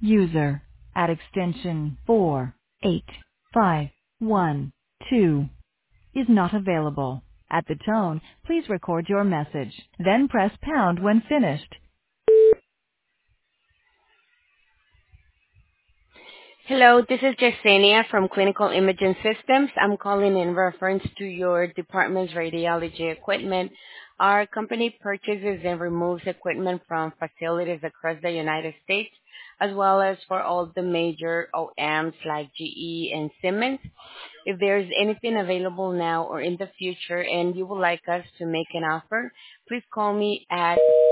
User at extension 48512 is not available. At the tone, please record your message, then press pound when finished. Hello, this is Jasenia from Clinical Imaging Systems. I'm calling in reference to your department's radiology equipment. Our company purchases and removes equipment from facilities across the United States, as well as for all the major OEMs like GE and Siemens. If there's anything available now or in the future and you would like us to make an offer, please call me at